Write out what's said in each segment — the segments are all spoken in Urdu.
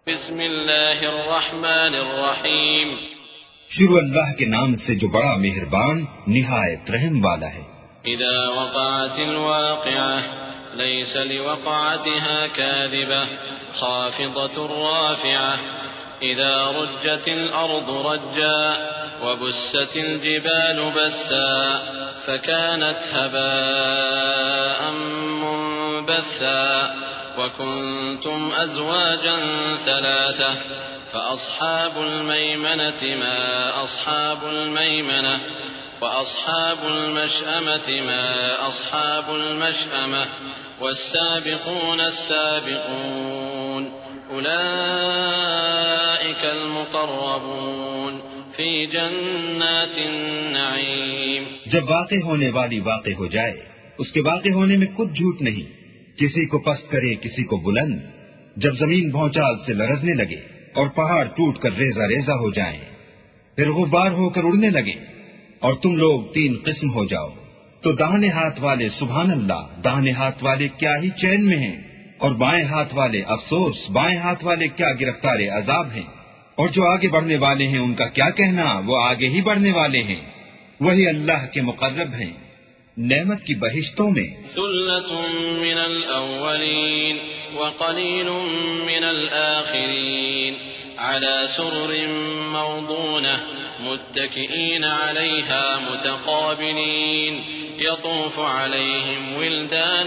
بسم اللہ الرحمن الرحیم شروع اللہ کے نام سے جو بڑا مہربان نہایت رحم والا ہے۔ اذا وقعت الواقعة ليس لوقعتها كاذبة خافضة رافعة اذا رجت الارض رجا وبست الجبال بسا فكانت هباء منبثا وكنتم ازواجا ثلاثة فأصحاب الميمنة ما أصحاب الميمنة وأصحاب المشأمة ما أصحاب المشأمة والسابقون السابقون أولئك المقربون في جنات النعيم۔ جب واقع ہونے والی واقع ہو جائے اس کے واقع ہونے میں کچھ جھوٹ نہیں، کسی کو پست کرے کسی کو بلند، جب زمین بھونچال سے لرزنے لگے اور پہاڑ ٹوٹ کر ریزہ ریزہ ہو جائیں، پھر غبار ہو کر اڑنے لگے اور تم لوگ تین قسم ہو جاؤ، تو داہنے ہاتھ والے سبحان اللہ، داہنے ہاتھ والے کیا ہی چین میں ہیں، اور بائیں ہاتھ والے افسوس، بائیں ہاتھ والے کیا گرفتار عذاب ہیں، اور جو آگے بڑھنے والے ہیں ان کا کیا کہنا، وہ آگے ہی بڑھنے والے ہیں، وہی اللہ کے مقرب ہیں نعمت کی بہشتوں میں۔ ثلة من الأولين وقليل من الآخرين على سرر موضونة متكئين عليها متقابلين يطوف عليهم ولدان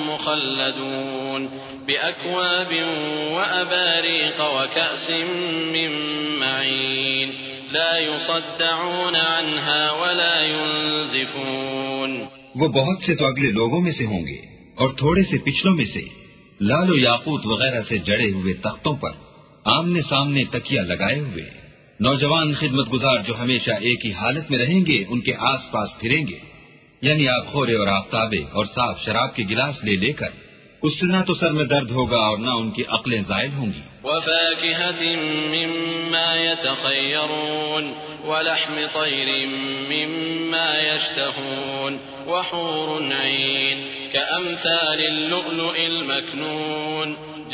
مخلدون بأكواب وأباريق وكأس من معين لا يصدعون عنها ولا ينزفون۔ وہ بہت سے تو اگلے لوگوں میں سے ہوں گے اور تھوڑے سے پچھلوں میں سے، لال و یاقوت وغیرہ سے جڑے ہوئے تختوں پر آمنے سامنے تکیہ لگائے ہوئے، نوجوان خدمت گزار جو ہمیشہ ایک ہی حالت میں رہیں گے ان کے آس پاس پھریں گے، یعنی آب خورے اور آفتابے اور صاف شراب کے گلاس لے لے کر، اس سے نہ تو سر میں درد ہوگا اور نہ ان کی عقلیں زائل ہوں گی۔ وفاكهة مما يتخيرون ولحم طير مما يشتهون وحور عين كأمثال اللؤلؤ المكنون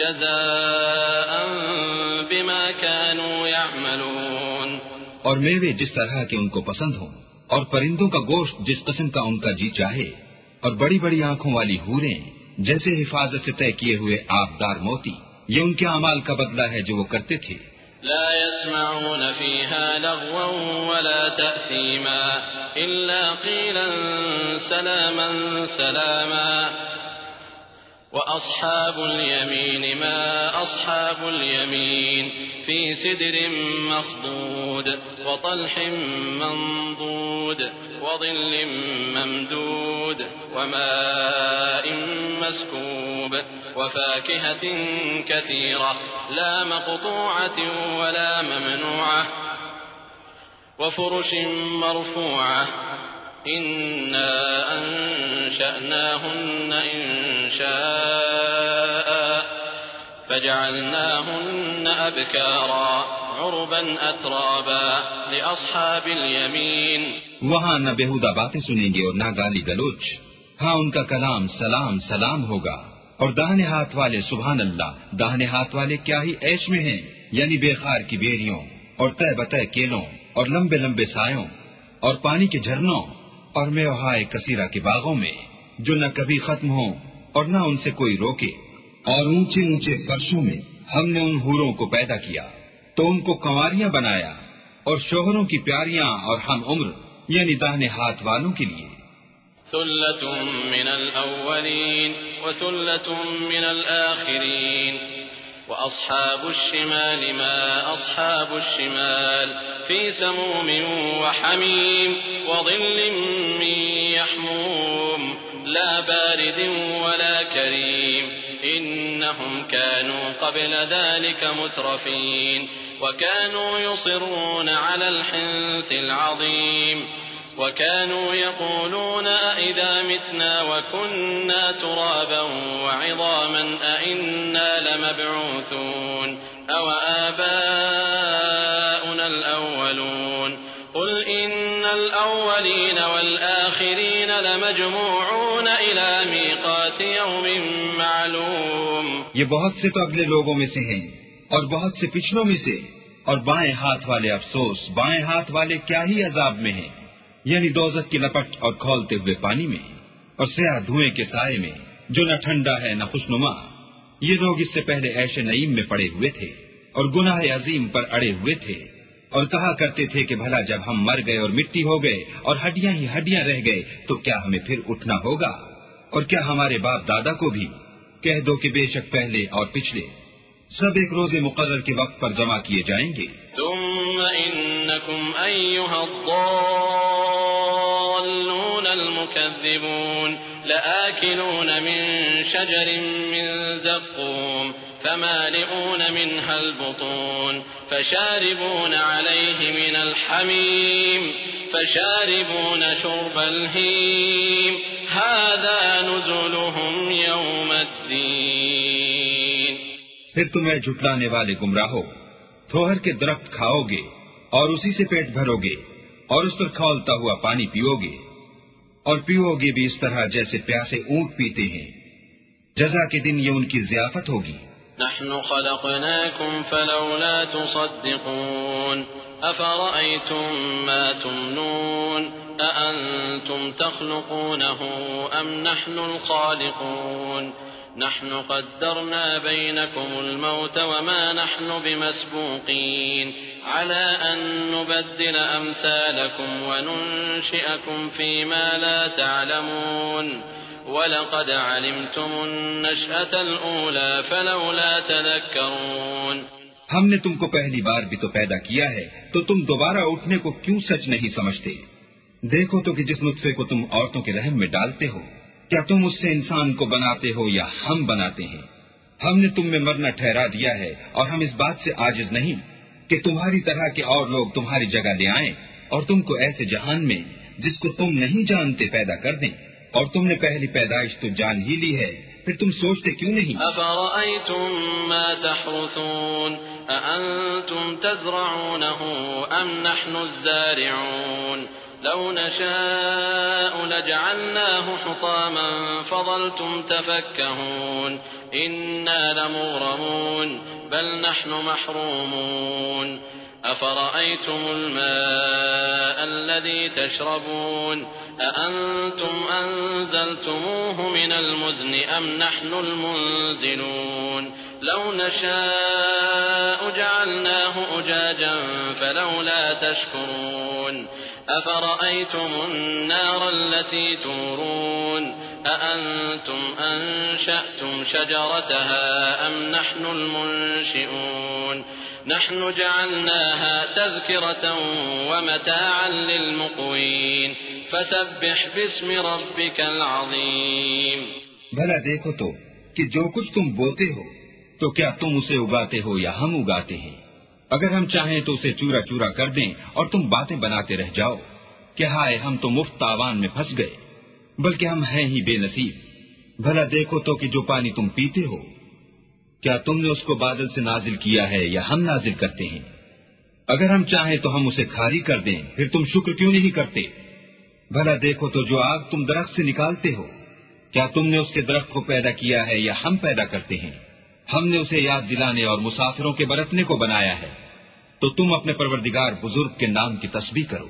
جزاء بما كانوا يعملون۔ اور میوے جس طرح کے ان کو پسند ہوں، اور پرندوں کا گوشت جس قسم کا ان کا جی چاہے، اور بڑی بڑی آنکھوں والی حوریں جیسے حفاظت سے طے کیے ہوئے آبدار موتی، یہ ان کے اعمال کا بدلہ ہے جو وہ کرتے تھے۔ لا يسمعون فيها لغوا ولا تأثيما إلا قيلا سلاما سلاما وأصحاب اليمين ما أصحاب اليمين في سدر مخضود وطلح منضود وظل ممدود وماء مسكوب وفاكهة كثيرة لا مقطوعة ولا ممنوعة وفرش مرفوعة إنا أنشأناهن إنشاء فجعلناهن أبكارا عربا أترابا لأصحاب اليمين۔ وہاں نہ بےہودہ باتیں سنیں گے اور نہ گالی گلوچ، ہاں ان کا کلام سلام سلام ہوگا، اور داہنے ہاتھ والے سبحان اللہ، داہنے ہاتھ والے کیا ہی عیش میں ہیں، یعنی بے خار کی بیریوں اور تہ بتہ کیلوں اور لمبے لمبے سایوں اور پانی کے جھرنوں اور میوہائے کثیرہ کے باغوں میں جو نہ کبھی ختم ہوں اور نہ ان سے کوئی روکے، اور اونچے اونچے فرشوں میں ہم نے ان حوروں کو پیدا کیا تو ان کو کنواریاں بنایا، اور شوہروں کی پیاریاں اور ہم عمر یعنی داہنے ہاتھ والوں کے لیے۔ ثلة من الأولين وثلة من الآخرين وأصحاب الشمال ما أصحاب الشمال في سموم وحميم وظل من يحموم لا بارد ولا كريم إنهم كانوا قبل ذلك مترفين وكانوا يصرون على الحنث العظيم وكانوا يقولون أئذا متنا وكنا ترابا وعظاما أئنا لمبعوثون أو آباؤنا الأولون قل إن الأولين والآخرين لمجموعون إلى ميقات يوم معلوم۔ یہ بہت سے تو اگلے لوگوں میں سے ہیں اور بہت سے پچھلوں میں سے، اور بائیں ہاتھ والے افسوس، بائیں ہاتھ والے کیا ہی عذاب میں ہیں، یعنی دوزخ کی لپٹ اور کھولتے ہوئے پانی میں، اور سیاہ دھوئیں کے سائے میں جو نہ ٹھنڈا ہے نہ خوشنما۔ یہ لوگ اس سے پہلے عیش نعیم میں پڑے ہوئے تھے اور گناہ عظیم پر اڑے ہوئے تھے، اور کہا کرتے تھے کہ بھلا جب ہم مر گئے اور مٹی ہو گئے اور ہڈیاں ہی ہڈیاں رہ گئے تو کیا ہمیں پھر اٹھنا ہوگا؟ اور کیا ہمارے باپ دادا کو بھی؟ کہہ دو کہ بے شک پہلے اور پچھلے سب ایک روز مقرر کے وقت پر جمع کیے جائیں گے۔ ثم انکم ایھا الضالون المکذبون لآکلون من شجر من زقوم فمالئون منها البطون فشاربون عليه من الحميم فشاربون شرب الهيم هذا نزلهم يوم الدين۔ پھر تمہیں جھٹلانے والے گمراہو، تھوہر کے درخت کھاؤ گے اور اسی سے پیٹ بھرو گے اور اس پر کھولتا ہوا پانی پیو گے، اور پیو گے بھی اس طرح جیسے پیاسے اونٹ پیتے ہیں۔ جزا کے دن یہ ان کی ضیافت ہوگی۔ نحن خلقناكم فلولا تصدقون أفرأيتم ما تمنون أأنتم تخلقونه أم نحن الخالقون نحن قدرنا بينكم الموت وما نحن بمسبوقين على أن نبدل أمثالكم وننشئكم فيما لا تعلمون وَلَقَدْ عَلِمْتُمُ النَّشْأَةَ الْأُولَى فَلَوْلَا تَذَكَّرُونَ۔ ہم نے تم کو پہلی بار بھی تو پیدا کیا ہے، تو تم دوبارہ اٹھنے کو کیوں سچ نہیں سمجھتے؟ دیکھو تو کہ جس نطفے کو تم عورتوں کے رحم میں ڈالتے ہو، کیا تم اس سے انسان کو بناتے ہو یا ہم بناتے ہیں؟ ہم نے تم میں مرنا ٹھہرا دیا ہے، اور ہم اس بات سے عاجز نہیں کہ تمہاری طرح کے اور لوگ تمہاری جگہ لے آئیں اور تم کو ایسے جہان میں جس کو تم نہیں جانتے پیدا کر دیں۔ اور تم نے پہلی پیدائش تو جان ہی لی ہے، پھر تم سوچتے کیوں نہیں؟ أَفَرَأَيْتُم مَّا تَحْرُثُونَ أَأَنتُمْ تَزْرَعُونَهُ أَمْ نَحْنُ الزَّارِعُونَ لَوْ نَشَاءُ لَجَعَلْنَاهُ حُطَامًا فَظَلْتُمْ تَفَكَّهُونَ إِنَّا لَمُغْرَمُونَ بَلْ نَحْنُ محرومون أَفَرَأَيْتُمُ الْمَاءَ الَّذِي تَشْرَبُونَ أَأَنتُمْ أَنزَلْتُمُوهُ مِنَ الْمُزْنِ أَمْ نَحْنُ الْمُنزِلُونَ لَوْ نَشَاءُ جَعَلْنَاهُ أُجَاجًا فَلَوْلَا تَشْكُرُونَ أَفَرَأَيْتُمُ النَّارَ الَّتِي تُورُونَ أَأَنتُمْ أَنشَأْتُمْ شَجَرَتَهَا أَمْ نَحْنُ الْمُنشِئُونَ نحن جعلناها تذكرة ومتاعا للمقوين فسبح باسم ربك العظيم۔ بھلا دیکھو تو کہ جو کچھ تم بوتے ہو تو کیا تم اسے اگاتے ہو یا ہم اگاتے ہیں؟ اگر ہم چاہیں تو اسے چورا چورا کر دیں اور تم باتیں بناتے رہ جاؤ کہ ہائے ہم تو مفت تاوان میں پھنس گئے، بلکہ ہم ہیں ہی بے نصیب۔ بھلا دیکھو تو کہ جو پانی تم پیتے ہو کیا تم نے اس کو بادل سے نازل کیا ہے یا ہم نازل کرتے ہیں؟ اگر ہم چاہیں تو ہم اسے کھاری کر دیں، پھر تم شکر کیوں نہیں کرتے؟ بھلا دیکھو تو جو آگ تم درخت سے نکالتے ہو کیا تم نے اس کے درخت کو پیدا کیا ہے یا ہم پیدا کرتے ہیں؟ ہم نے اسے یاد دلانے اور مسافروں کے برتنے کو بنایا ہے، تو تم اپنے پروردگار بزرگ کے نام کی تسبیح کرو۔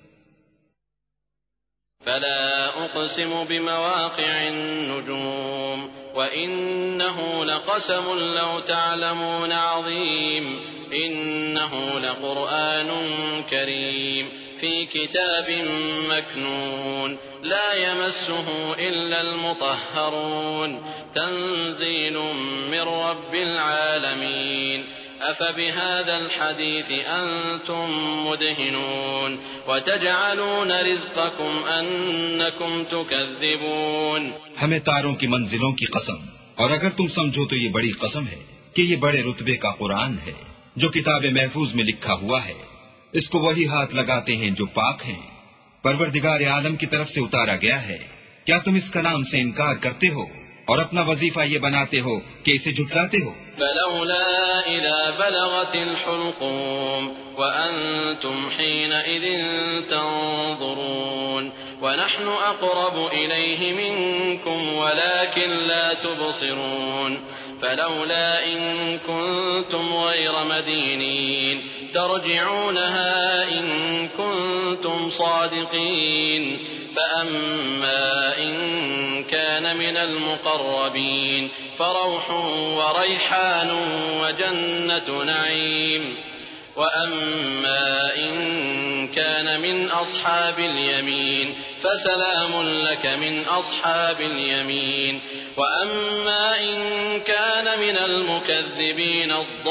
فلا أقسم بمواقع النجوم وإنه لقسم لو تعلمون عظيم إنه لقرآن كريم في كتاب مكنون لا يمسه إلا المطهرون تنزيل من رب العالمين أفبهذا الحديث أنتم مدهنون وتجعلون رزقكم أنكم تكذبون۔ ہمیں تاروں کی منزلوں کی قسم، اور اگر تم سمجھو تو یہ بڑی قسم ہے کہ یہ بڑے رتبے کا قرآن ہے جو کتاب محفوظ میں لکھا ہوا ہے، اس کو وہی ہاتھ لگاتے ہیں جو پاک ہیں، پروردگار عالم کی طرف سے اتارا گیا ہے۔ کیا تم اس کلام سے انکار کرتے ہو اور اپنا وظیفہ یہ بناتے ہو کہ اسے جھٹلاتے ہو؟ فلولا إذا بلغت الحلقوم وأنتم حينئذ تنظرون ونحن أقرب إليه منكم ولكن لا تبصرون فلولا إن كنتم غير مدينين ترجعونها إن كنتم صادقين فأما إن كان من المقربين فروح وريحان وجنة نعيم وأما إن كان من أصحاب اليمين فسلام لك من أصحاب اليمين وأما إن كان من المكذبين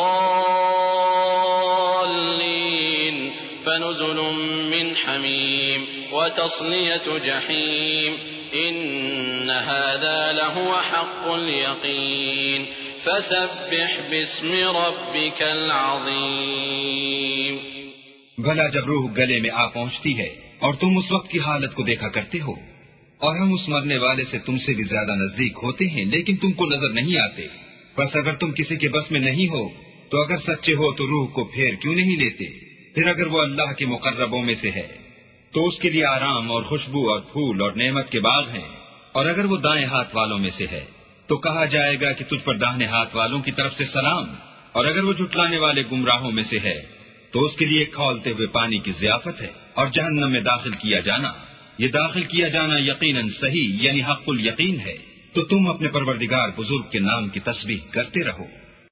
الضالين فنزل من حميم وتصلية جحيم إن هذا لهو حق اليقين فسبح باسم ربك العظیم. بھلا جب روح گلے میں آ پہنچتی ہے اور تم اس وقت کی حالت کو دیکھا کرتے ہو اور ہم اس مرنے والے سے تم سے بھی زیادہ نزدیک ہوتے ہیں لیکن تم کو نظر نہیں آتے، بس اگر تم کسی کے بس میں نہیں ہو تو اگر سچے ہو تو روح کو پھیر کیوں نہیں لیتے؟ پھر اگر وہ اللہ کے مقربوں میں سے ہے تو اس کے لیے آرام اور خوشبو اور پھول اور نعمت کے باغ ہیں، اور اگر وہ دائیں ہاتھ والوں میں سے ہے تو کہا جائے گا کہ تجھ پر داہنے ہاتھ والوں کی طرف سے سلام، اور اگر وہ جھٹلانے والے گمراہوں میں سے ہے تو اس کے لیے کھولتے ہوئے پانی کی ضیافت ہے، اور جہنم میں داخل کیا جانا، یہ داخل کیا جانا یقیناً صحیح یعنی حق الیقین ہے. تو تم اپنے پروردگار بزرگ کے نام کی تسبیح کرتے رہو.